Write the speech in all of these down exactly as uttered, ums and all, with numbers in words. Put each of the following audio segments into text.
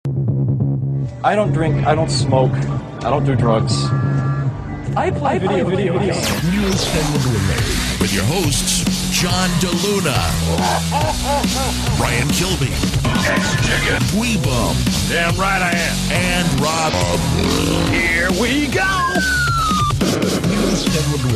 I don't drink, I don't smoke, I don't do drugs. I play I video, play video, video games. News with your hosts, John DeLuna, Brian Kilby, X-Chicken, Weebum, damn right I am, and Rob. Here we go! News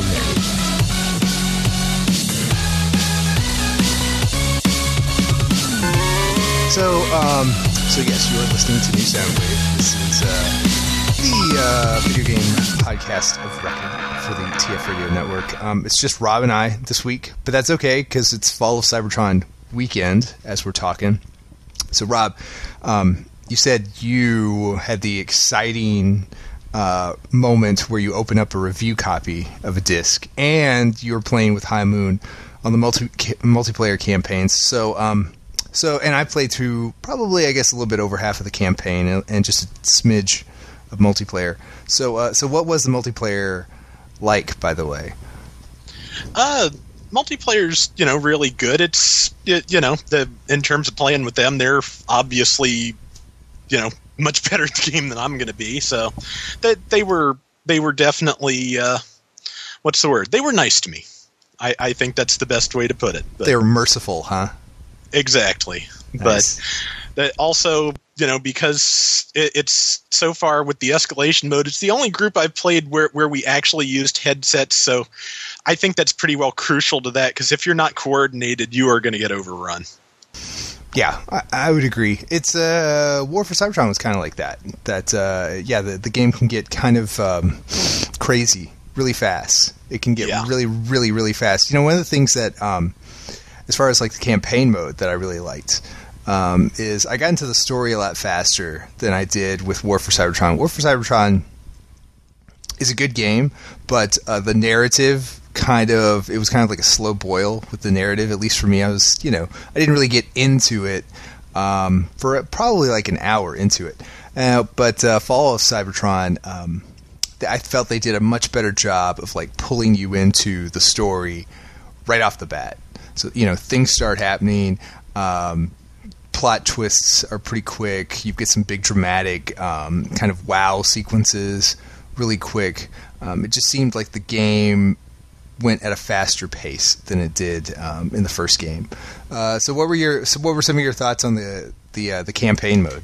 So, um, so yes, you are listening to New Soundwave. This is uh, the uh, video game podcast of record for the T F Radio Network. Um, it's just Rob and I this week, but that's okay because it's Fall of Cybertron weekend as we're talking. So, Rob, um, you said you had the exciting uh, moment where you open up a review copy of a disc, and you were playing with High Moon on the multi multiplayer campaigns. So, um. So, and I played through probably, I guess, a little bit over half of the campaign and, and just a smidge of multiplayer. So, uh, so what was the multiplayer like, by the way? Uh, multiplayer's, you know, really good. It's, you, you know, the in terms of playing with them, they're obviously, you know, much better at the game than I'm going to be. So, that they were, they were definitely, uh, what's the word? They were nice to me. I, I think that's the best way to put it. But, they were merciful, huh? Exactly. Nice. But that also, you know, because it, it's so far with the escalation mode, it's the only group I've played where, where we actually used headsets. So I think that's pretty well crucial to that, because if you're not coordinated, you are going to get overrun. Yeah, I, I would agree. It's uh, War for Cybertron was kind of like that. That uh, yeah, the the game can get kind of um, crazy really fast. It can get Yeah. really, really, really fast. You know, one of the things that um, as far as like the campaign mode that I really liked um, is I got into the story a lot faster than I did with War for Cybertron. War for Cybertron is a good game, but uh, the narrative kind of, it was kind of like a slow boil with the narrative, at least for me. I was, you know, I didn't really get into it um, for probably like an hour into it. Uh, but uh, Fall of Cybertron, um, I felt they did a much better job of like pulling you into the story right off the bat. So, you know, things start happening. Um, plot twists are pretty quick. You get some big dramatic um, kind of wow sequences really quick. Um, it just seemed like the game went at a faster pace than it did um, in the first game. Uh, so, what were your so what were some of your thoughts on the the uh, the campaign mode?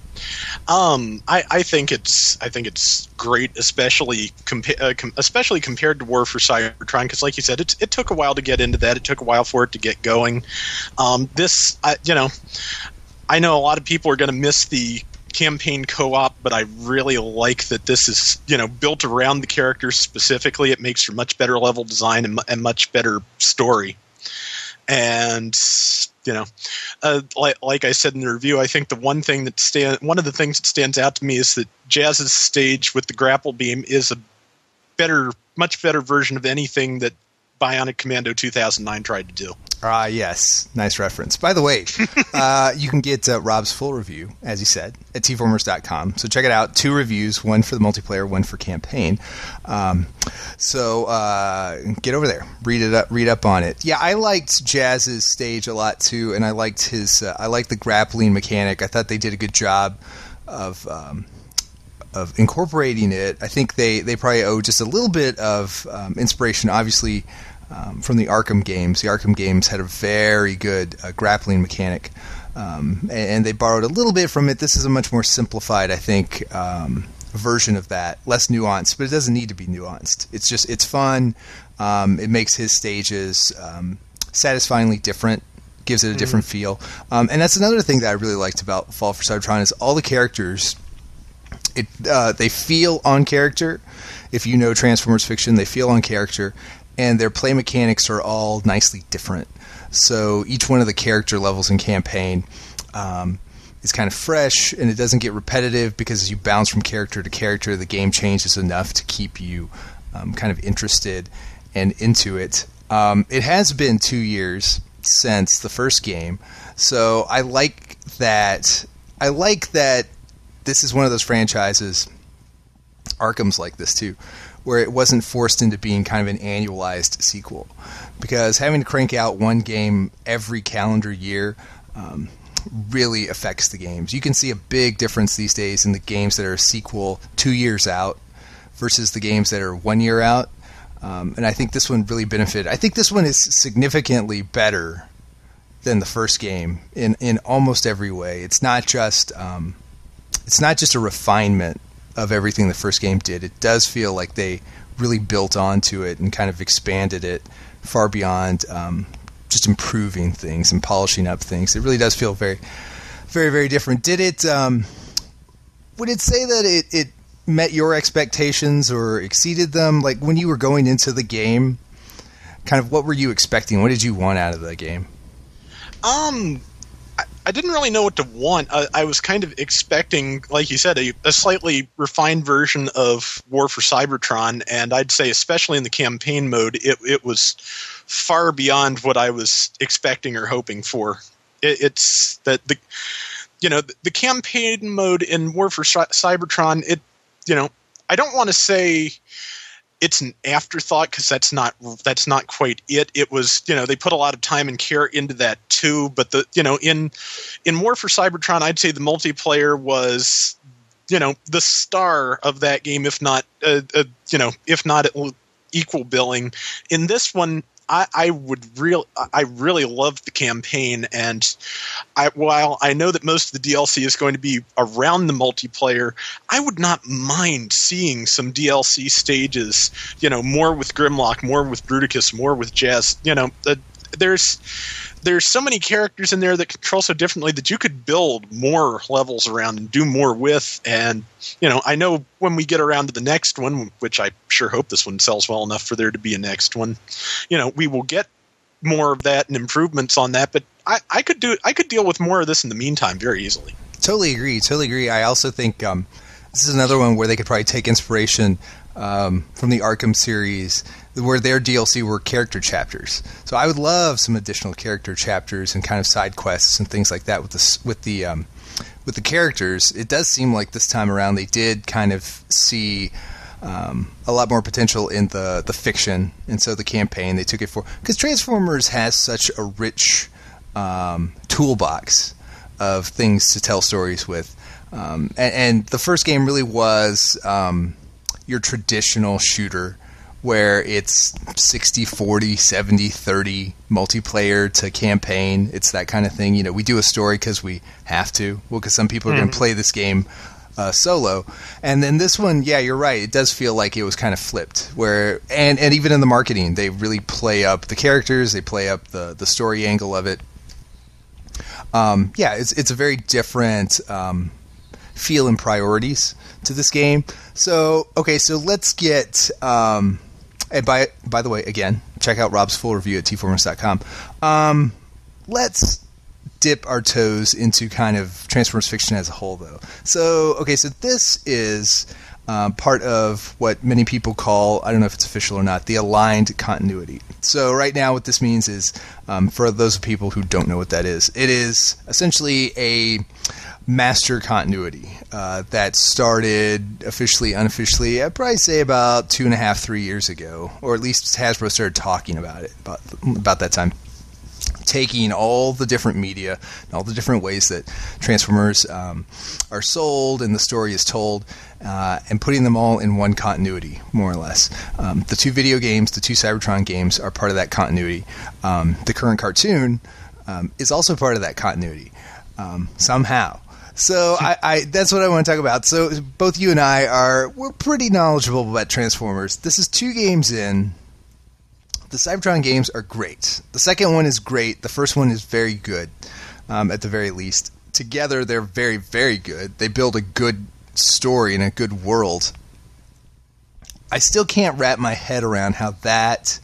Um, I, I think it's I think it's great, especially compa- uh, com- especially compared to War for Cybertron, because, like you said, it it took a while to get into that. It took a while for it to get going. Um, this, I, you know, I know a lot of people are going to miss the campaign co-op, but I really like that this is, you know, built around the characters specifically. It makes for much better level design and, and much better story. And you know, uh, like, like I said in the review, I think the one thing that stand, one of the things that stands out to me is that Jazz's stage with the grapple beam is a better, much better version of anything that Bionic Commando two thousand nine tried to do. Ah, uh, yes. Nice reference. By the way, uh, you can get uh, Rob's full review, as he said, at T formers dot com. So check it out. Two reviews, one for the multiplayer, one for campaign. Um, so uh, get over there. Read it up. Read up on it. Yeah, I liked Jazz's stage a lot, too, and I liked his. Uh, I liked the grappling mechanic. I thought they did a good job of um, of incorporating it. I think they, they probably owe just a little bit of um, inspiration, obviously, Um, from the Arkham games. The Arkham games had a very good uh, grappling mechanic, um, and, and they borrowed a little bit from it. This is a much more simplified, I think, um, version of that. Less nuanced, but it doesn't need to be nuanced. It's just, it's fun. Um, it makes his stages um, satisfyingly different, gives it a different mm-hmm. feel. Um, and that's another thing that I really liked about Fall for Cybertron is all the characters, it uh, they feel on character. If you know Transformers fiction, they feel on character. And their play mechanics are all nicely different. So each one of the character levels in campaign um, is kind of fresh, and it doesn't get repetitive because as you bounce from character to character, the game changes enough to keep you um, kind of interested and into it. Um, it has been two years since the first game, so I like that. I like that this is one of those franchises. Arkham's like this too, where it wasn't forced into being kind of an annualized sequel. Because having to crank out one game every calendar year, um, really affects the games. You can see a big difference these days in the games that are a sequel two years out versus the games that are one year out. Um, and I think this one really benefited. I think this one is significantly better than the first game in, in almost every way. It's not just um, it's not just a refinement of everything the first game did. It does feel like they really built onto it and kind of expanded it far beyond um, just improving things and polishing up things. It really does feel very, very, very different. Did it? Um, would it say that it, it met your expectations or exceeded them? Like when you were going into the game, kind of what were you expecting? What did you want out of the game? Um, I, I didn't really know what to want. I, I was kind of expecting, like you said, a, a slightly refined version of War for Cybertron, and I'd say especially in the campaign mode, it, it was far beyond what I was expecting or hoping for. It, it's that the, you know, the, the campaign mode in War for Cybertron, it, you know, I don't want to say it's an afterthought because that's not that's not quite it. It was, you know, they put a lot of time and care into that too. But the, you know, in in War for Cybertron, I'd say the multiplayer was, you know, the star of that game, if not, uh, uh, you know, if not equal billing. In this one, I, I would real I really loved the campaign, and I, while I know that most of the D L C is going to be around the multiplayer, I would not mind seeing some D L C stages. You know, more with Grimlock, more with Bruticus, more with Jazz. You know, uh, there's there's so many characters in there that control so differently that you could build more levels around and do more with. And, you know, I know when we get around to the next one, which I sure hope this one sells well enough for there to be a next one, you know, we will get more of that and improvements on that. But I, I could do I could deal with more of this in the meantime very easily. Totally agree. Totally agree. I also think um, this is another one where they could probably take inspiration um, from the Arkham series, where their D L C were character chapters. So I would love some additional character chapters and kind of side quests and things like that with the with the um, with the characters. It does seem like this time around they did kind of see um, a lot more potential in the the fiction, and so the campaign they took it for, because Transformers has such a rich um, toolbox of things to tell stories with, um, and, and the first game really was um, your traditional shooter, where it's sixty forty, seventy thirty multiplayer to campaign. It's that kind of thing. You know, we do a story because we have to. Well, because some people are mm. going to play this game uh, solo. And then this one, yeah, you're right. It does feel like it was kind of flipped. Where and, and even in the marketing, they really play up the characters. They play up the, the story angle of it. Um, yeah, it's it's a very different um, feel and priorities to this game. So, okay, so let's get... Um, And by by the way, again, check out Rob's full review at T formers dot com. Um, let's dip our toes into kind of Transformers fiction as a whole, though. So, okay, so this is um, part of what many people call, I don't know if it's official or not, the aligned continuity. So right now what this means is, um, for those people who don't know what that is, it is essentially a master continuity uh, that started officially, unofficially, I'd probably say about two and a half, three years ago, or at least Hasbro started talking about it about about that time. Taking all the different media and all the different ways that Transformers um, are sold and the story is told, uh, and putting them all in one continuity, more or less. Um, the two video games, the two Cybertron games, are part of that continuity. Um, the current cartoon um, is also part of that continuity, um, somehow. So I, I, that's what I want to talk about. So both you and I are we're pretty knowledgeable about Transformers. This is two games in. The Cybertron games are great. The second one is great. The first one is very good, um, at the very least. Together, they're very, very good. They build a good story and a good world. I still can't wrap my head around how that,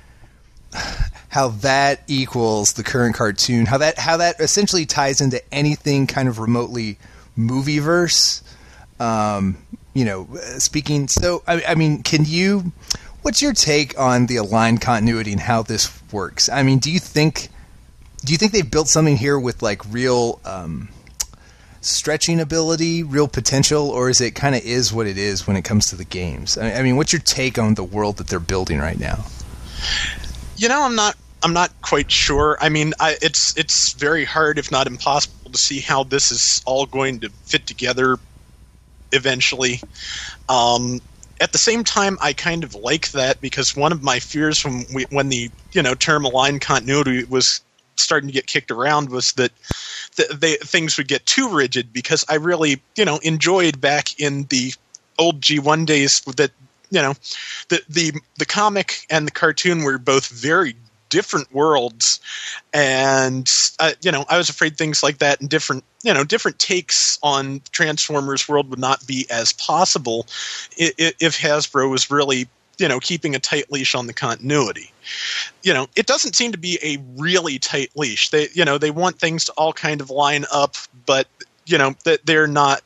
how that equals the current cartoon. How that, how that essentially ties into anything kind of remotely movieverse. Um, you know, speaking. So, I, I mean, can you? What's your take on the aligned continuity and how this works? I mean, do you think do you think they've built something here with like real um, stretching ability, real potential, or is it kind of is what it is when it comes to the games? I mean, what's your take on the world that they're building right now? You know, I'm not I'm not quite sure. I mean, I, it's it's very hard, if not impossible, to see how this is all going to fit together eventually. Um, at the same time, I kind of like that, because one of my fears when we, when the you know term aligned continuity was starting to get kicked around was that th- they, things would get too rigid, because I really you know enjoyed back in the old G one days that you know the the the comic and the cartoon were both very different worlds, and uh, you know I was afraid things like that and different you know different takes on Transformers world would not be as possible if, if Hasbro was really you know keeping a tight leash on the continuity. You know it doesn't seem to be a really tight leash. They you know they want things to all kind of line up, but you know that they're not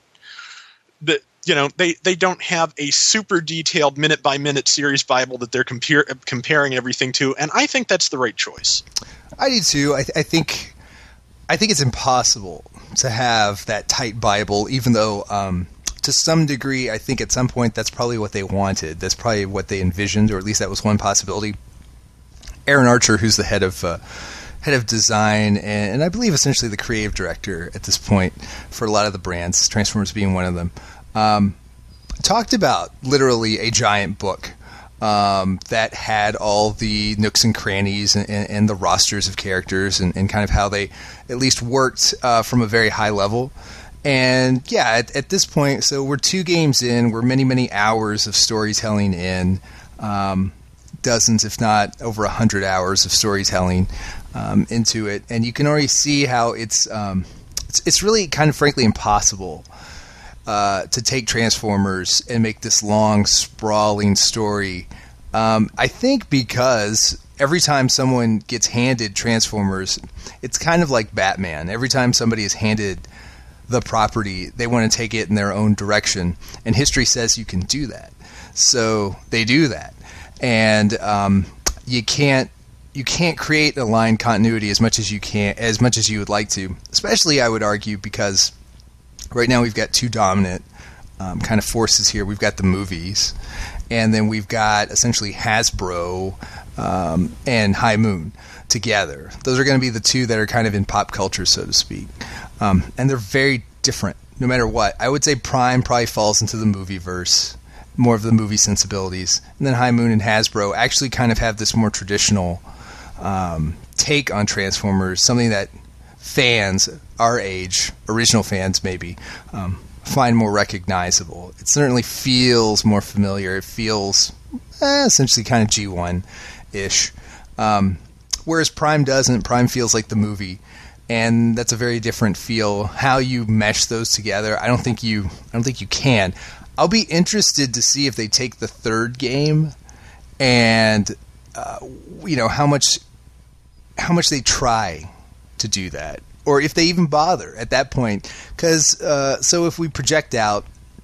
that you know they, they don't have a super detailed minute by minute series Bible that they're compare, comparing everything to, and I think that's the right choice. I do too. I, th- I think I think it's impossible to have that tight Bible, even though um, to some degree I think at some point that's probably what they wanted. That's probably what they envisioned, or at least that was one possibility. Aaron Archer, who's the head of uh, head of design and, and I believe essentially the creative director at this point for a lot of the brands, Transformers being one of them, Um, talked about literally a giant book um, that had all the nooks and crannies and, and, and the rosters of characters and, and kind of how they at least worked uh, from a very high level. And yeah, at, at this point, so we're two games in, we're many, many hours of storytelling in, um, dozens, if not over a hundred hours of storytelling um, into it. And you can already see how it's, um, it's, it's really kind of frankly impossible Uh, to take Transformers and make this long, sprawling story. Um, I think because every time someone gets handed Transformers, it's kind of like Batman. Every time somebody is handed the property, they want to take it in their own direction, and history says you can do that. So they do that, and um, you can't you can't create a line continuity as much as you can, as much as you would like to. Especially, I would argue, because right now we've got two dominant um, kind of forces here. We've got the movies, and then we've got essentially Hasbro um, and High Moon together. Those are going to be the two that are kind of in pop culture, so to speak. Um, and they're very different, no matter what. I would say Prime probably falls into the movie verse, more of the movie sensibilities. And then High Moon and Hasbro actually kind of have this more traditional um, take on Transformers, something that fans our age, original fans maybe, um, find more recognizable. It certainly feels more familiar. It feels eh, essentially kind of G one-ish. Um, whereas Prime doesn't. Prime feels like the movie, and that's a very different feel. How you mesh those together, I don't think you I don't think you can. I'll be interested to see if they take the third game and uh, you know how much how much they try to do that, or if they even bother at that point. Because uh, so if we project out,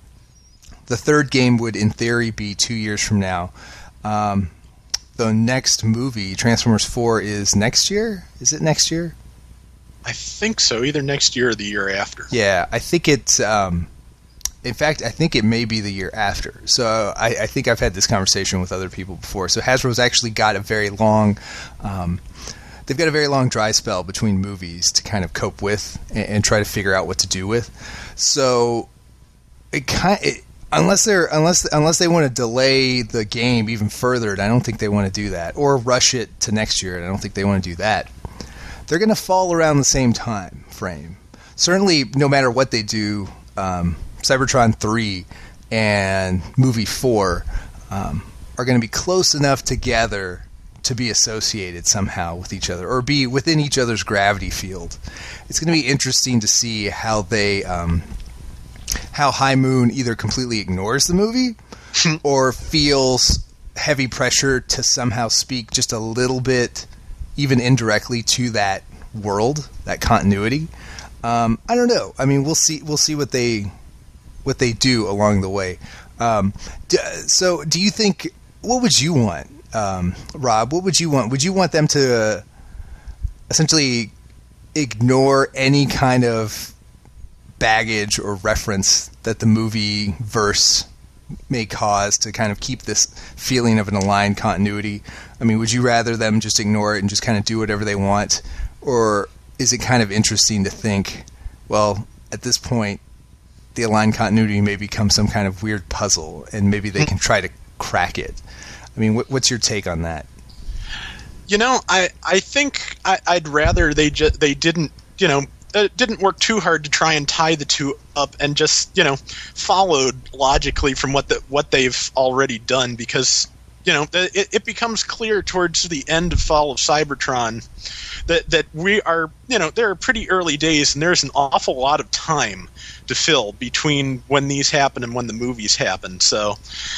the third game would in theory be two years from now. Um, the next movie, Transformers four, is next year? Is it next year? I think so, either next year or the year after. Yeah, I think it's... Um, in fact, I think it may be the year after. So I, I think I've had this conversation with other people before. So Hasbro's actually got a very long... Um, they've got a very long dry spell between movies to kind of cope with and, and try to figure out what to do with. So it kind it, unless they're unless unless they want to delay the game even further, and I don't think they want to do that, or rush it to next year, and I don't think they want to do that. They're going to fall around the same time frame. Certainly, no matter what they do, um, Cybertron three and movie four um, are going to be close enough together to be associated somehow with each other, or be within each other's gravity field. It's going to be interesting to see how they, um, how High Moon either completely ignores the movie or feels heavy pressure to somehow speak just a little bit, even indirectly, to that world, that continuity. Um, I don't know. I mean, we'll see. We'll see what they what they do along the way. Um, d- so, do you think? What would you want? Um, Rob, what would you want? Would you want them to uh, essentially ignore any kind of baggage or reference that the movie verse may cause to kind of keep this feeling of an aligned continuity? I mean, would you rather them just ignore it and just kind of do whatever they want? Or is it kind of interesting to think well, at this point, the aligned continuity may become some kind of weird puzzle, and maybe they can try to crack it. I mean, what, what's your take on that? You know, I I think I, I'd rather they just they didn't you know it didn't work too hard to try and tie the two up and just you know followed logically from what the what they've already done, because you know it, it becomes clear towards the end of Fall of Cybertron that that we are you know there are pretty early days, and there's an awful lot of time to fill between when these happen and when the movies happen. So,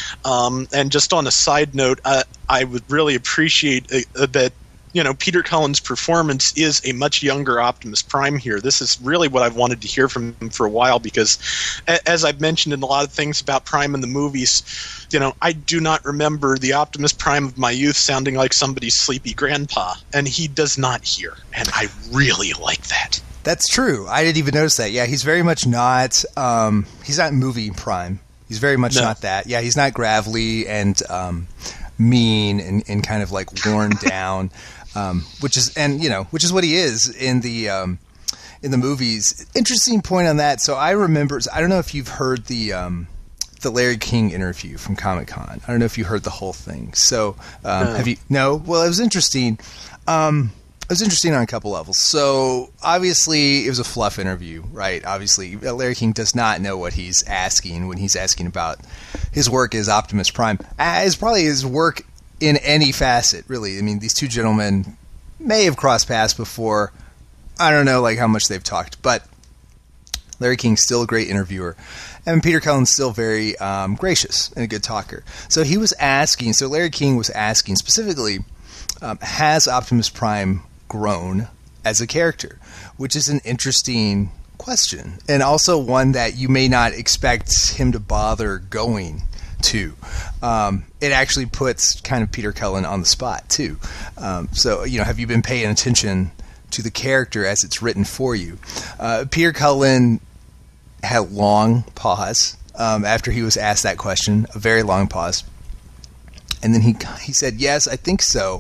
um, and just on a side note, uh, I would really appreciate uh, that, you know, Peter Cullen's performance is a much younger Optimus Prime here. This is really what I've wanted to hear from him for a while, because a- as I've mentioned in a lot of things about Prime in the movies, you know, I do not remember the Optimus Prime of my youth sounding like somebody's sleepy grandpa, and he does not here, and I really like that. That's true. I didn't even notice that. Yeah, he's very much not. Um, he's not movie Prime. He's very much No. not that. Yeah, he's not gravelly and um, mean and, and kind of like worn down, um, which is and you know which is what he is in the um, in the movies. Interesting point on that. So I remember. I don't know if you've heard the um, the Larry King interview from Comic-Con. I don't know if you heard the whole thing. So um, No. have you? No. Well, it was interesting. Um, It was interesting on a couple levels. So, obviously, it was a fluff interview, right? Obviously, Larry King does not know what he's asking when he's asking about his work as Optimus Prime. As probably his work in any facet, really. I mean, these two gentlemen may have crossed paths before. I don't know, like, how much they've talked. But Larry King's still a great interviewer. And Peter Cullen's still very um, gracious and a good talker. So, he was asking, so Larry King was asking specifically, um, has Optimus Prime grown as a character, which is an interesting question, and also one that you may not expect him to bother going to. Um, it actually puts kind of Peter Cullen on the spot too. Um, so, you know, have you been paying attention to the character as it's written for you? Uh, Peter Cullen had a long pause um, after he was asked that question, a very long pause, and then he he said, "Yes, I think so."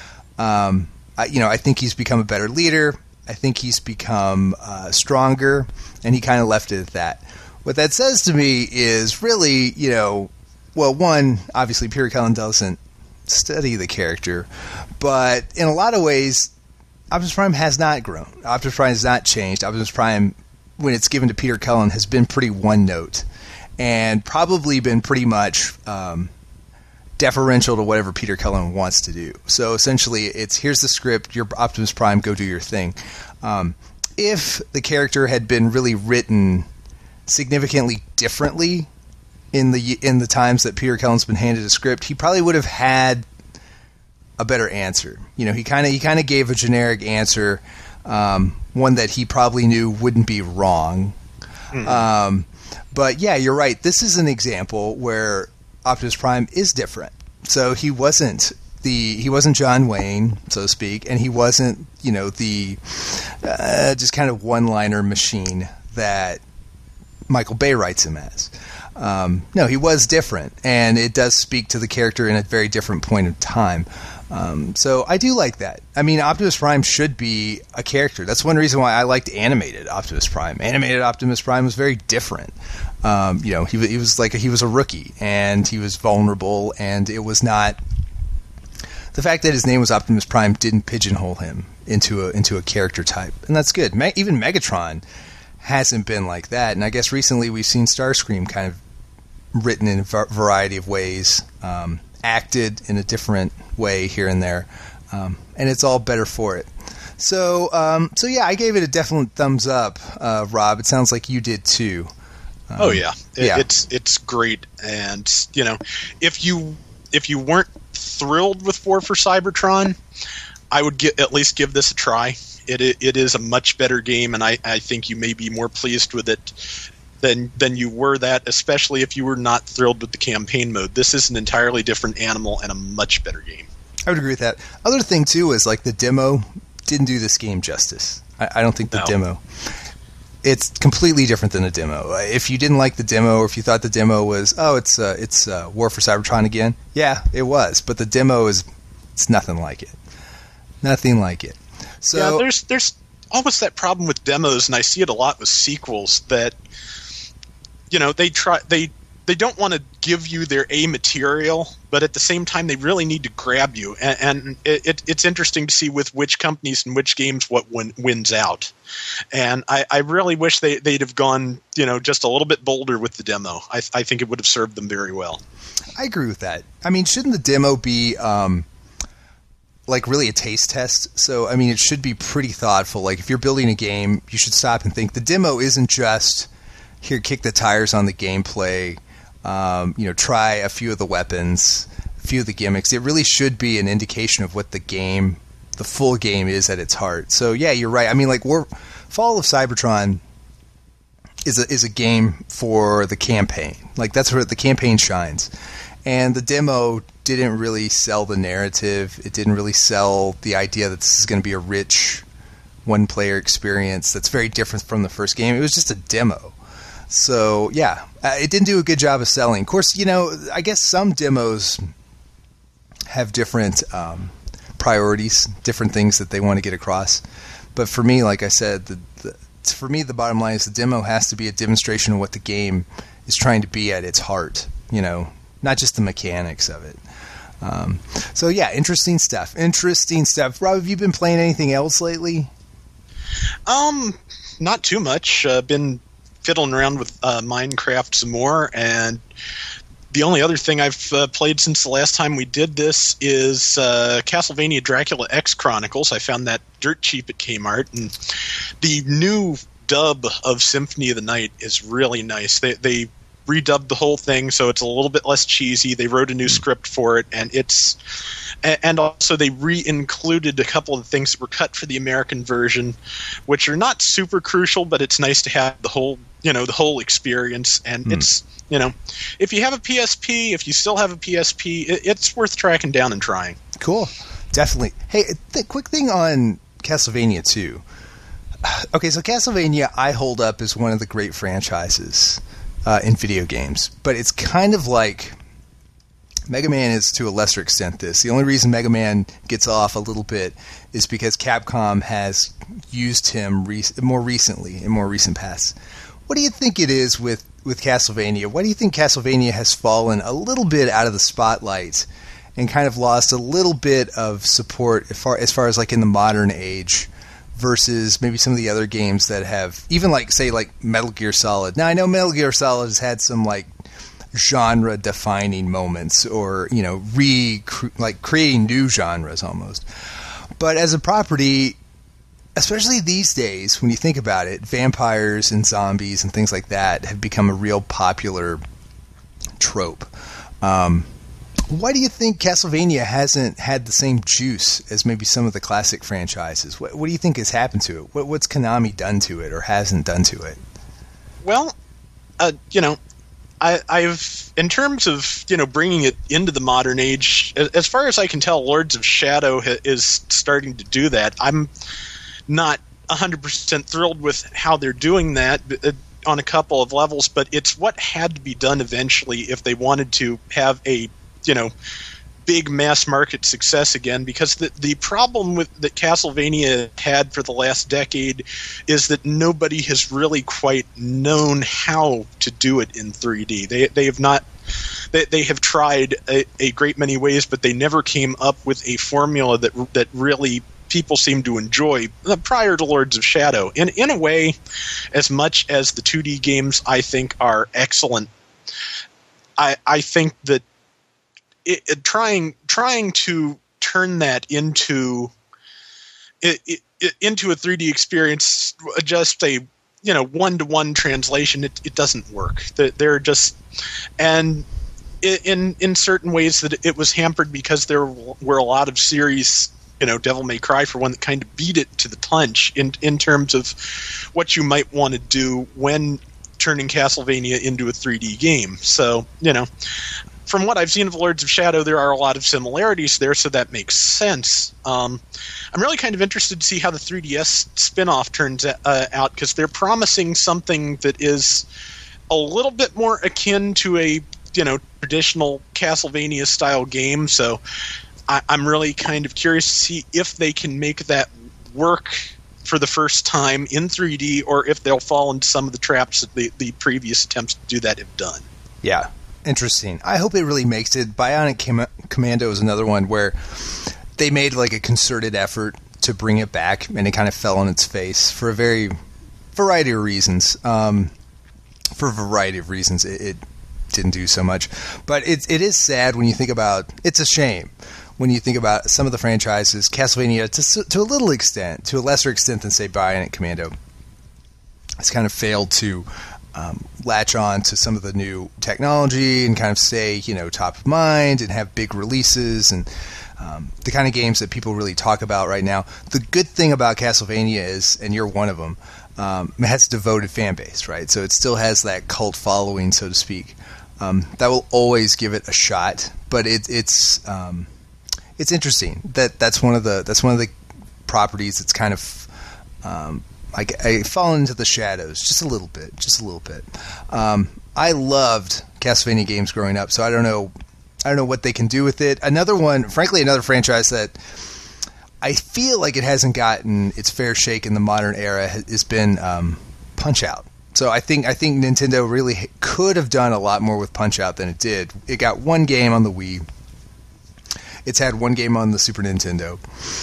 Um, I, you know, I think he's become a better leader. I think he's become uh, stronger, and he kind of left it at that. What that says to me is really, you know, well, one, obviously Peter Cullen doesn't study the character, but in a lot of ways, Optimus Prime has not grown. Optimus Prime has not changed. Optimus Prime, when it's given to Peter Cullen, has been pretty one note, and probably been pretty much Um, deferential to whatever Peter Cullen wants to do. So essentially, it's here's the script, you're Optimus Prime, go do your thing. Um, if the character had been really written significantly differently in the in the times that Peter Cullen's been handed a script, he probably would have had a better answer. You know, he kind of he kind of gave a generic answer, um, one that he probably knew wouldn't be wrong. Mm-hmm. Um, but yeah, you're right. This is an example where Optimus Prime is different. So he wasn't the he wasn't John Wayne, so to speak, and he wasn't, you know, the uh, just kind of one-liner machine that Michael Bay writes him as. Um, no, he was different, and it does speak to the character in a very different point of time. Um, so I do like that. I mean, Optimus Prime should be a character. That's one reason why I liked animated Optimus Prime. Animated Optimus Prime was very different. Um, you know, he, he was like a, he was a rookie, and he was vulnerable, and it was not the fact that his name was Optimus Prime didn't pigeonhole him into a into a character type, and that's good. Me- even Megatron hasn't been like that, and I guess recently we've seen Starscream kind of written in a v- variety of ways. Um, acted in a different way here and there, um, and it's all better for it. So, um, so yeah, I gave it a definite thumbs up, uh, Rob. It sounds like you did too. Um, oh yeah. It, yeah, it's it's great, and you know, if you if you weren't thrilled with War for Cybertron, I would get, at least give this a try. It it, it is a much better game, and I, I think you may be more pleased with it than than you were that, especially if you were not thrilled with the campaign mode. This is an entirely different animal and a much better game. I would agree with that. Other thing too is like the demo didn't do this game justice. I, I don't think the No. demo. It's completely different than a demo. If you didn't like the demo, or if you thought the demo was, oh, it's uh, it's uh, War for Cybertron again, yeah, it was. But the demo is, it's nothing like it. Nothing like it. So yeah, there's there's always that problem with demos, and I see it a lot with sequels, that you know they try they they don't want to give you their A material, but at the same time they really need to grab you, and, and it, it, it's interesting to see with which companies and which games what win, wins out. And I, I really wish they, they'd have gone, you know, just a little bit bolder with the demo. I, I think it would have served them very well. I agree with that. I mean, shouldn't the demo be um, like really a taste test? So, I mean, it should be pretty thoughtful. Like if you're building a game, you should stop and think the demo isn't just here, kick the tires on the gameplay. Um, you know, try a few of the weapons, a few of the gimmicks. It really should be an indication of what the game, the full game, is at its heart. So yeah, you're right. I mean, like, War, Fall of Cybertron is a is a game for the campaign. Like that's where the campaign shines. And the demo didn't really sell the narrative. It didn't really sell the idea that this is going to be a rich one-player experience that's very different from the first game. It was just a demo. So, yeah, uh, it didn't do a good job of selling. Of course, you know, I guess some demos have different um, priorities, different things that they want to get across. But for me, like I said, the, the, for me, the bottom line is the demo has to be a demonstration of what the game is trying to be at its heart, you know, not just the mechanics of it. Um, so, yeah, interesting stuff. Interesting stuff. Rob, have you been playing anything else lately? Um, not too much. Uh, been fiddling around with uh, Minecraft some more, and the only other thing I've uh, played since the last time we did this is uh, Castlevania Dracula X Chronicles. I found that dirt cheap at Kmart, and the new dub of Symphony of the Night is really nice. They they redubbed the whole thing, so it's a little bit less cheesy. They wrote a new script for it, and it's and also they re-included a couple of things that were cut for the American version, which are not super crucial, but it's nice to have the whole, you know, the whole experience. And mm. it's, you know, if you have a P S P, if you still have a P S P, it, it's worth tracking down and trying. Cool. Definitely. Hey, th- quick thing on Castlevania two. Okay, so Castlevania I hold up as one of the great franchises uh, in video games, but it's kind of like Mega Man is to a lesser extent this. The only reason Mega Man gets off a little bit is because Capcom has used him re- more recently, in more recent past. What do you think it is with, with Castlevania? Why do you think Castlevania has fallen a little bit out of the spotlight and kind of lost a little bit of support as far as, far as like in the modern age versus maybe some of the other games that have, even like, say, like Metal Gear Solid. Now, I know Metal Gear Solid has had some like genre-defining moments, or you know, re like creating new genres almost. But as a property, especially these days, when you think about it, vampires and zombies and things like that have become a real popular trope. Um, why do you think Castlevania hasn't had the same juice as maybe some of the classic franchises? What, what do you think has happened to it? What, what's Konami done to it or hasn't done to it? Well, uh, you know, I, I've, in terms of, you know, bringing it into the modern age, as far as I can tell, Lords of Shadow ha- is starting to do that. I'm not one hundred percent thrilled with how they're doing that uh, on a couple of levels, but it's what had to be done eventually if they wanted to have a, you know, big mass market success again, because the the problem with that Castlevania had for the last decade is that nobody has really quite known how to do it in three D. They they have not they they have tried a, a great many ways, but they never came up with a formula that that really people seem to enjoy prior to Lords of Shadow. In in a way, as much as the two D games I think are excellent, I I think that It, it, trying trying to turn that into it, it, into a three D experience, just a you know one to one translation, it, it doesn't work. They're just, and in in certain ways that it was hampered because there were a lot of series, you know, Devil May Cry for one, that kind of beat it to the punch in in terms of what you might want to do when turning Castlevania into a three D game. So you know. From what I've seen of Lords of Shadow, there are a lot of similarities there, so that makes sense. Um, I'm really kind of interested to see how the three D S spin-off turns uh, out, because they're promising something that is a little bit more akin to a, you know, traditional Castlevania-style game. So I, I'm really kind of curious to see if they can make that work for the first time in three D, or if they'll fall into some of the traps that the, the previous attempts to do that have done. Yeah, interesting. I hope it really makes it. Bionic Com- Commando is another one where they made like a concerted effort to bring it back, and it kind of fell on its face for a very variety of reasons. Um, for a variety of reasons, it, it didn't do so much. But it, it is sad when you think about, it's a shame when you think about some of the franchises, Castlevania, to, to a little extent, to a lesser extent than, say, Bionic Commando, it's kind of failed to um, latch on to some of the new technology and kind of stay, you know, top of mind and have big releases and um, the kind of games that people really talk about right now. The good thing about Castlevania is, and you're one of them, um, it has a devoted fan base, right? So it still has that cult following, so to speak. Um, that will always give it a shot, but it, it's... Um, It's interesting that that's one of the that's one of the properties that's kind of um, like I fallen into the shadows just a little bit, just a little bit. Um, I loved Castlevania games growing up, so I don't know I don't know what they can do with it. Another one, frankly, another franchise that I feel like it hasn't gotten its fair shake in the modern era has been um, Punch-Out. So I think I think Nintendo really could have done a lot more with Punch-Out than it did. It got one game on the Wii. It's had one game on the Super Nintendo.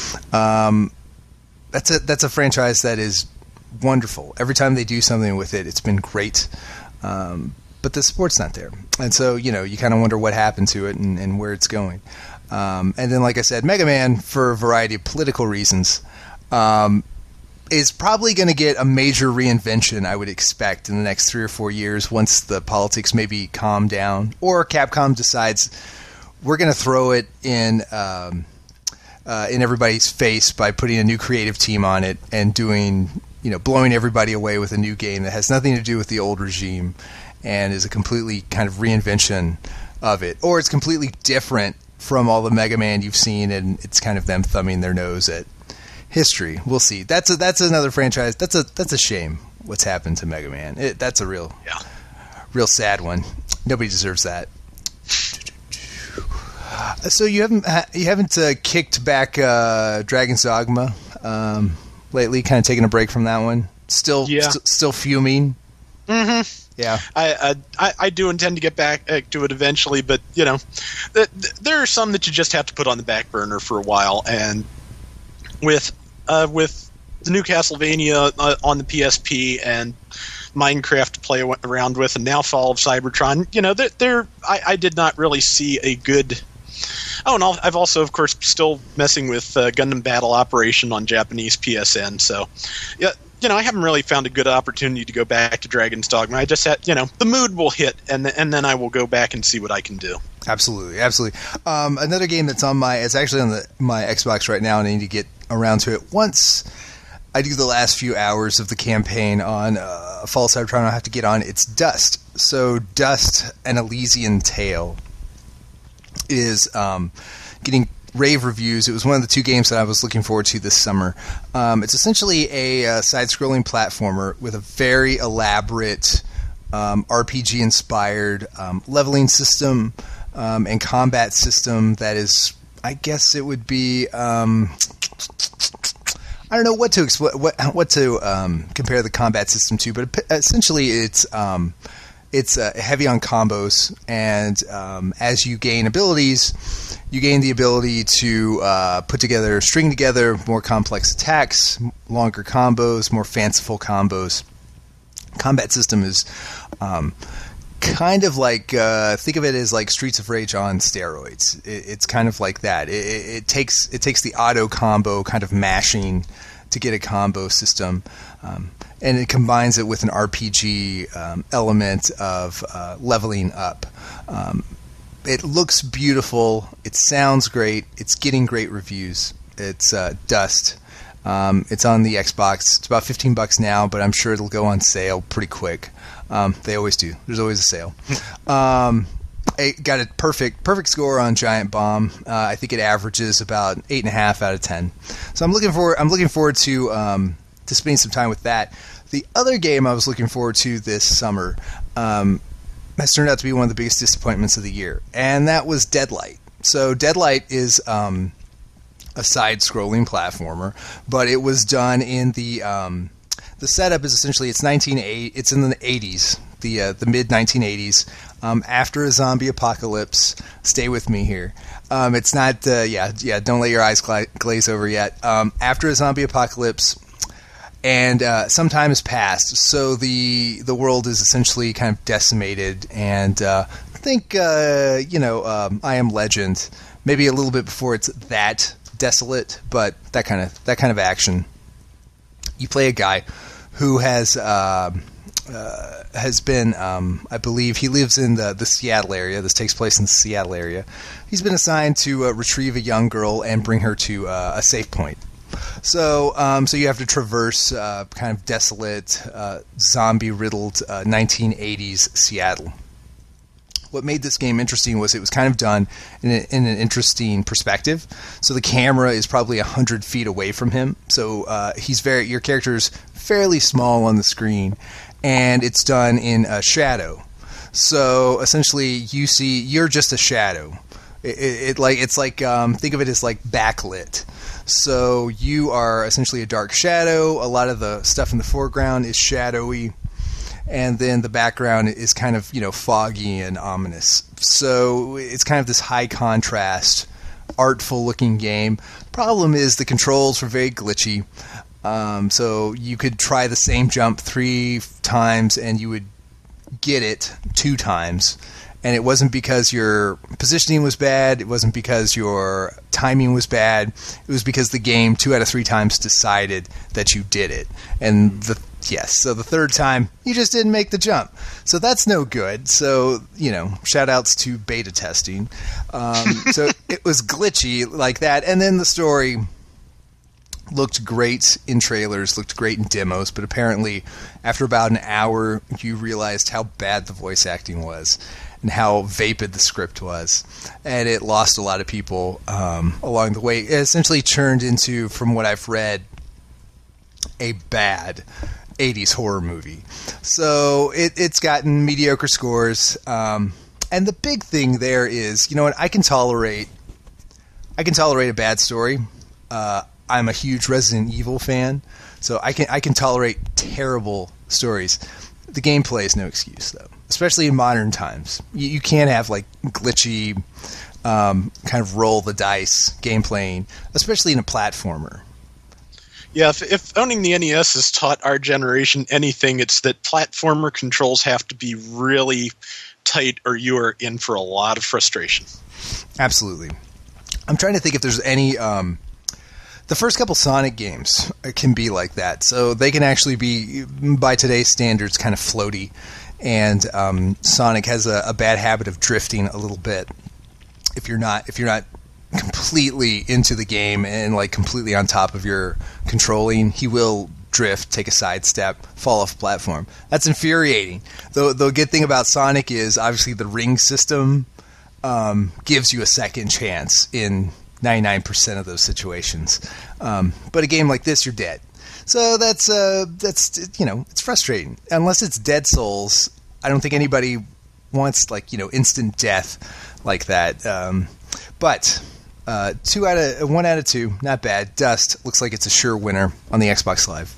Um, that's a that's a franchise that is wonderful. Every time they do something with it, it's been great. Um, but the support's not there, and so you know you kind of wonder what happened to it and, and where it's going. Um, and then, like I said, Mega Man, for a variety of political reasons, um, is probably going to get a major reinvention, I would expect, in the next three or four years once the politics maybe calm down, or Capcom decides we're going to throw it in um, uh, in everybody's face by putting a new creative team on it and doing, you know, blowing everybody away with a new game that has nothing to do with the old regime and is a completely kind of reinvention of it. Or it's completely different from all the Mega Man you've seen, and it's kind of them thumbing their nose at history. We'll see. That's a, that's another franchise. That's a that's a shame what's happened to Mega Man. It, that's a real yeah. real sad one. Nobody deserves that. So you haven't you haven't uh, kicked back uh, Dragon's Dogma um, lately? Kind of taking a break from that one. Still, yeah. st- still fuming. Mm-hmm. Yeah, I, I I do intend to get back uh, to it eventually, but you know, th- th- there are some that you just have to put on the back burner for a while. And with uh, with the new Castlevania uh, on the P S P and Minecraft to play around with, and now Fall of Cybertron, you know, there I, I did not really see a good. Oh, and I'll, I've also, of course, still messing with uh, Gundam Battle Operation on Japanese P S N. So, yeah, you know, I haven't really found a good opportunity to go back to Dragon's Dogma. I just had, you know, the mood will hit, and th- and then I will go back and see what I can do. Absolutely, absolutely. Um, another game that's on my, it's actually on the, my Xbox right now, and I need to get around to it. Once I do the last few hours of the campaign on uh, Fall of Cybertron, I'll have to get on. It's Dust. So Dust, an Elysian Tale, is um, getting rave reviews. It was one of the two games that I was looking forward to this summer. Um, it's essentially a uh, side-scrolling platformer with a very elaborate um, R P G-inspired um, leveling system um, and combat system that is, I guess it would be... Um, I don't know what to expl- what what to um, compare the combat system to, but essentially it's um, it's uh, heavy on combos, and um, as you gain abilities, you gain the ability to uh, put together, string together more complex attacks, longer combos, more fanciful combos. Combat system is um, kind of like uh, think of it as like Streets of Rage on steroids. It, it's kind of like that. It, it, it takes it takes the auto combo kind of mashing to get a combo system, um, and it combines it with an R P G um, element of uh, leveling up. Um, it looks beautiful. It sounds great. It's getting great reviews. It's uh, Dust. Um, it's on the Xbox. It's about fifteen bucks now, but I'm sure it'll go on sale pretty quick. Um, they always do. There's always a sale. Um, it got a perfect perfect score on Giant Bomb. Uh, I think it averages about eight and a half out of ten. So I'm looking forward. I'm looking forward to um, to spending some time with that. The other game I was looking forward to this summer um, has turned out to be one of the biggest disappointments of the year, and that was Deadlight. So Deadlight is um, a side-scrolling platformer, but it was done in the um, the setup is essentially it's nineteen eighty it's in the eighties, the uh, the mid nineteen eighties, um, after a zombie apocalypse. Stay with me here. Um, it's not uh, yeah yeah don't let your eyes gla- glaze over yet. Um, after a zombie apocalypse, and uh, some time has passed, so the the world is essentially kind of decimated. And uh, I think uh, you know um, I Am Legend, maybe a little bit before it's that desolate, but that kind of that kind of action. You play a guy who has uh, uh, has been, um, I believe, he lives in the the Seattle area. This takes place in the Seattle area. He's been assigned to uh, retrieve a young girl and bring her to uh, a safe point. So, um, so you have to traverse uh, kind of desolate, uh, zombie-riddled uh, nineteen eighties Seattle. What made this game interesting was it was kind of done in, a, in an interesting perspective. So the camera is probably a hundred feet away from him. So uh, he's very your character is fairly small on the screen, and it's done in a shadow. So essentially, you see you're just a shadow. It, it, it like it's like um, think of it as like backlit. So you are essentially a dark shadow. A lot of the stuff in the foreground is shadowy. And then the background is kind of, you know, foggy and ominous. So it's kind of this high contrast, artful looking game. Problem is the controls were very glitchy. Um, so you could try the same jump three times and you would get it two times. And it wasn't because your positioning was bad. It wasn't because your timing was bad. It was because the game two out of three times decided that you did it. And the Yes, so the third time, you just didn't make the jump. So that's no good. So, you know, shout-outs to beta testing. Um, so it was glitchy like that. And then the story looked great in trailers, looked great in demos, but apparently after about an hour, you realized how bad the voice acting was and how vapid the script was. And it lost a lot of people um, along the way. It essentially turned into, from what I've read, a bad eighties horror movie. So it, it's gotten mediocre scores. Um, and the big thing there is, you know what, I can tolerate I can tolerate a bad story. Uh, I'm a huge Resident Evil fan, so I can I can tolerate terrible stories. The gameplay is no excuse, though, especially in modern times. You, you can't have like glitchy, um, kind of roll the dice gameplaying, especially in a platformer. Yeah, if, if owning the N E S has taught our generation anything, it's that platformer controls have to be really tight or you are in for a lot of frustration. Absolutely. I'm trying to think if there's any... Um, the first couple Sonic games can be like that. So they can actually be, by today's standards, kind of floaty. And um, Sonic has a, a bad habit of drifting a little bit. If you're not... If you're not completely into the game and like completely on top of your controlling, he will drift, take a sidestep, fall off a platform. That's infuriating. The, the good thing about Sonic is obviously the ring system um, gives you a second chance in ninety-nine percent of those situations. Um, but a game like this, you're dead. So that's uh, that's you know it's frustrating. Unless it's Dead Souls, I don't think anybody wants like you know instant death like that. Um, but Uh, two out of one out of two, not bad. Dust looks like it's a sure winner on the Xbox Live.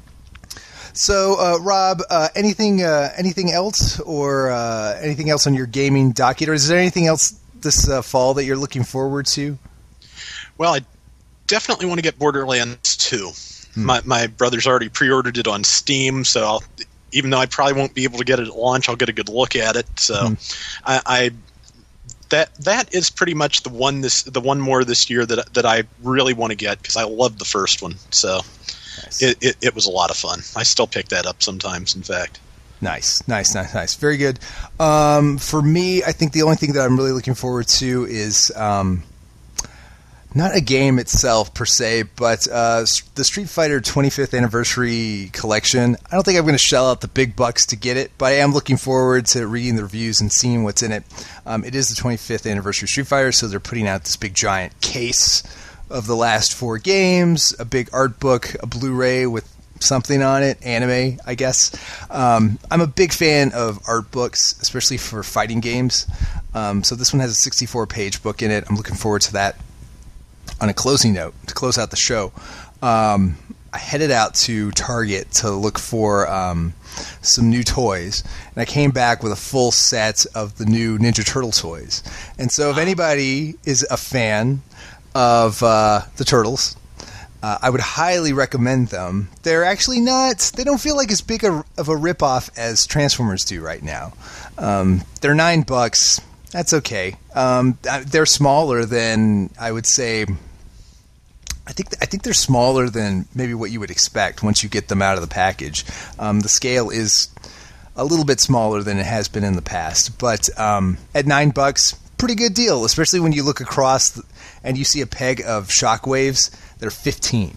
So, uh, Rob, uh, anything uh, anything else or uh, anything else on your gaming docket, or is there anything else this uh, fall that you're looking forward to? Well, I definitely want to get Borderlands two. Hmm. My my brother's already pre-ordered it on Steam, so I'll, even though I probably won't be able to get it at launch, I'll get a good look at it. So, hmm. I. I That that is pretty much the one this the one more this year that that I really want to get because I loved the first one. So nice. it, it it was a lot of fun. I still pick that up sometimes. In fact, nice, nice, nice, nice, very good. Um, for me, I think the only thing that I'm really looking forward to is um, not a game itself per se, but uh, the Street Fighter twenty-fifth Anniversary Collection. I don't think I'm going to shell out the big bucks to get it, but I am looking forward to reading the reviews and seeing what's in it. Um, it is the twenty-fifth Anniversary Street Fighter, so they're putting out this big giant case of the last four games, a big art book, a Blu-ray with something on it, anime, I guess. Um, I'm a big fan of art books, especially for fighting games. Um, so this one has a sixty-four page book in it. I'm looking forward to that. on a closing note, to close out the show, um, I headed out to Target to look for um, some new toys, and I came back with a full set of the new Ninja Turtle toys. And so if anybody is a fan of uh, the Turtles, uh, I would highly recommend them. They're actually not, they don't feel like as big a, of a ripoff as Transformers do right now. Um, they're nine bucks. That's okay. Um, they're smaller than, I would say, I think I think they're smaller than maybe what you would expect once you get them out of the package. Um, the scale is a little bit smaller than it has been in the past, but um, at nine bucks, pretty good deal, especially when you look across the, and you see a peg of Shockwaves that are fifteen.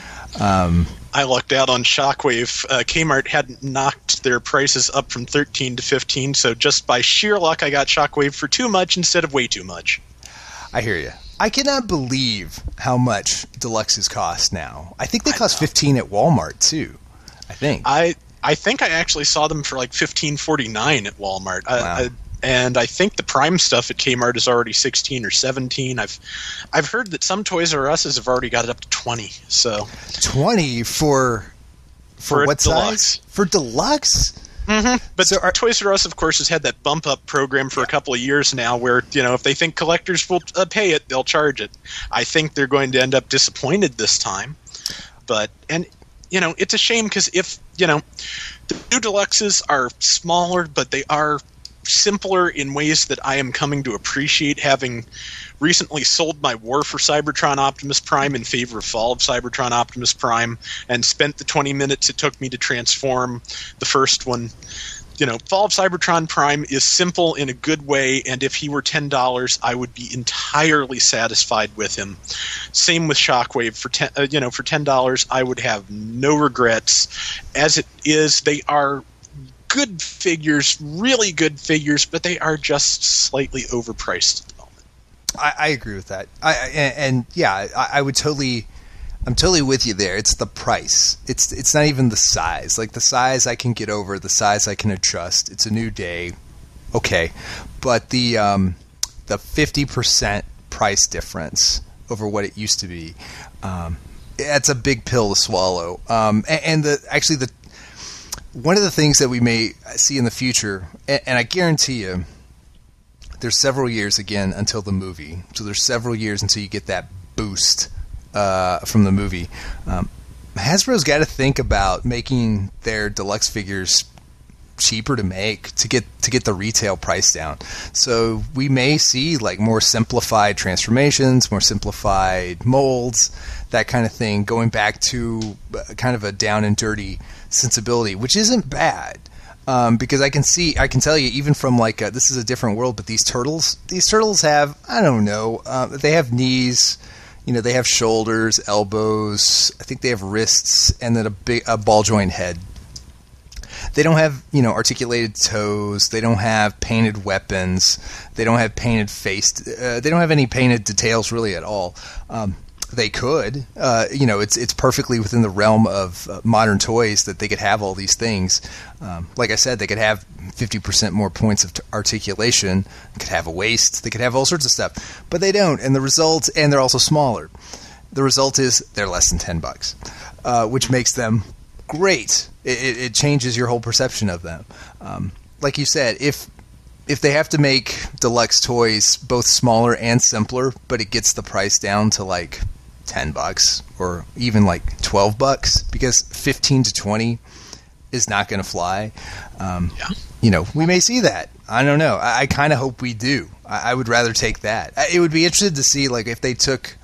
Um, I lucked out on Shockwave. Uh, Kmart hadn't knocked their prices up from thirteen to fifteen, so just by sheer luck, I got Shockwave for too much instead of way too much. I hear you. I cannot believe how much deluxes cost now. I think they cost fifteen at Walmart too. I think. I I think I actually saw them for like fifteen forty-nine at Walmart. Wow. I, I, and I think the Prime stuff at Kmart is already sixteen or seventeen. I've I've heard that some Toys R Us's have already got it up to twenty. So twenty for for, for what deluxe. size? For deluxe? Mm-hmm. But so are, Toys R Us, of course, has had that bump up program for yeah. a couple of years now, where you know if they think collectors will uh, pay it, they'll charge it. I think they're going to end up disappointed this time. But and you know it's a shame because if you know the new deluxes are smaller, but they are simpler in ways that I am coming to appreciate, having recently sold my War for Cybertron Optimus Prime in favor of Fall of Cybertron Optimus Prime and spent the twenty minutes it took me to transform the first one. You know, Fall of Cybertron Prime is simple in a good way, and if he were ten dollars, I would be entirely satisfied with him. Same with Shockwave. For ten, uh, you know, for ten dollars, I would have no regrets. As it is, they are good figures, really good figures, but they are just slightly overpriced at the moment. I, I agree with that. I, and, and yeah, I, I would totally, I'm totally with you there. It's the price. It's it's not even the size. Like the size I can get over, the size I can adjust. It's a new day, okay, but the um, the fifty percent price difference over what it used to be, um, that's a big pill to swallow. Um, and, and the actually the one of the things that we may see in the future, and, and I guarantee you, there's several years again until the movie. So there's several years until you get that boost uh, from the movie. Um, Hasbro's got to think about making their deluxe figures cheaper to make to get to get the retail price down. So we may see like more simplified transformations, more simplified molds, that kind of thing, going back to kind of a down and dirty sensibility, which isn't bad. Um, because I can see, I can tell you, even from like a, this is a different world, but these turtles, these turtles have, I don't know, uh, they have knees, you know, they have shoulders, elbows, I think they have wrists, and then a big a ball joint head. They don't have, you know, articulated toes. They don't have painted weapons. They don't have painted face. Uh, they don't have any painted details really at all. Um, They could, uh, you know, it's it's perfectly within the realm of uh, modern toys that they could have all these things. Um, like I said, they could have fifty percent more points of t- articulation. They could have a waist. They could have all sorts of stuff, but they don't. And the result, and they're also smaller. The result is they're less than ten bucks, uh, which makes them great. It, it, it changes your whole perception of them. Um, like you said, if if they have to make deluxe toys both smaller and simpler, but it gets the price down to like ten bucks or even like twelve bucks, because fifteen to twenty is not going to fly. Um, yeah. You know, we may see that. I don't know. I, I kind of hope we do. I, I would rather take that. It would be interesting to see like if they took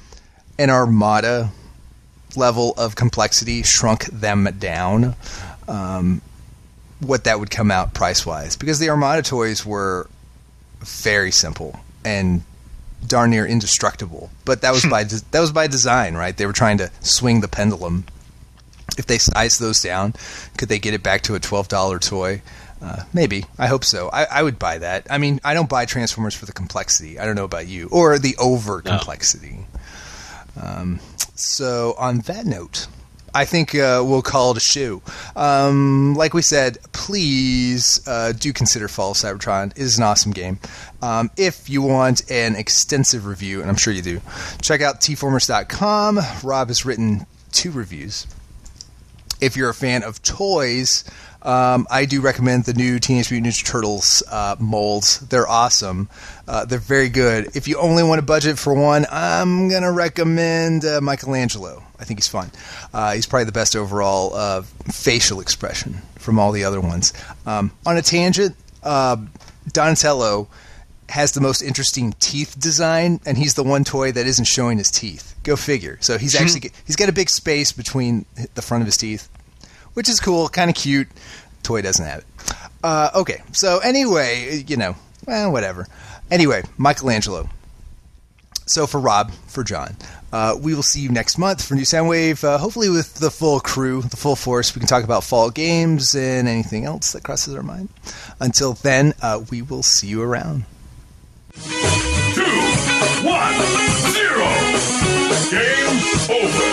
an Armada level of complexity, shrunk them down, um, what that would come out price-wise. Because the Armada toys were very simple and darn near indestructible, but that was by de- that was by design, right? They were trying to swing the pendulum. If they sized those down, could they get it back to a twelve dollar toy? Uh, maybe. I hope so. I, I would buy that. I mean, I don't buy Transformers for the complexity. I don't know about you, or the over complexity. No. Um, so on that note, I think uh, we'll call it a shoe. Um, like we said, please uh, do consider Fall of Cybertron. It is an awesome game. Um, if you want an extensive review, and I'm sure you do, check out T formers dot com. Rob has written two reviews. If you're a fan of toys, um, I do recommend the new Teenage Mutant Ninja Turtles uh, molds. They're awesome. Uh, they're very good. If you only want to budget for one, I'm going to recommend uh, Michelangelo. I think he's fun. Uh, he's probably the best overall uh, facial expression from all the other ones. Um, on a tangent, uh, Donatello has the most interesting teeth design, and he's the one toy that isn't showing his teeth. Go figure. So he's actually he's got a big space between the front of his teeth, which is cool, kind of cute. Toy doesn't have it. Uh, okay, so anyway, you know, well, whatever. Anyway, Michelangelo. So for Rob, for John, uh, we will see you next month for New Soundwave, uh, hopefully with the full crew, the full force. We can talk about fall games and anything else that crosses our mind. Until then, uh, we will see you around. Two, one, zero. Game over.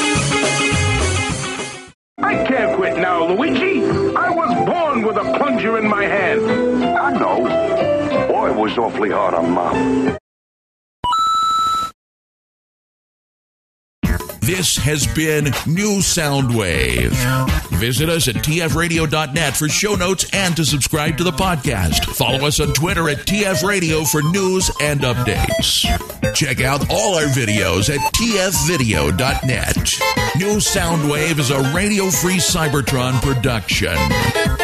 I can't quit now, Luigi. I was born with a plunger in my hand. I know. Boy, it was awfully hard on Mom. This has been New Soundwave. Visit us at T F radio dot net for show notes and to subscribe to the podcast. Follow us on Twitter at T F Radio for news and updates. Check out all our videos at T F video dot net. New Soundwave is a Radio Free Cybertron production.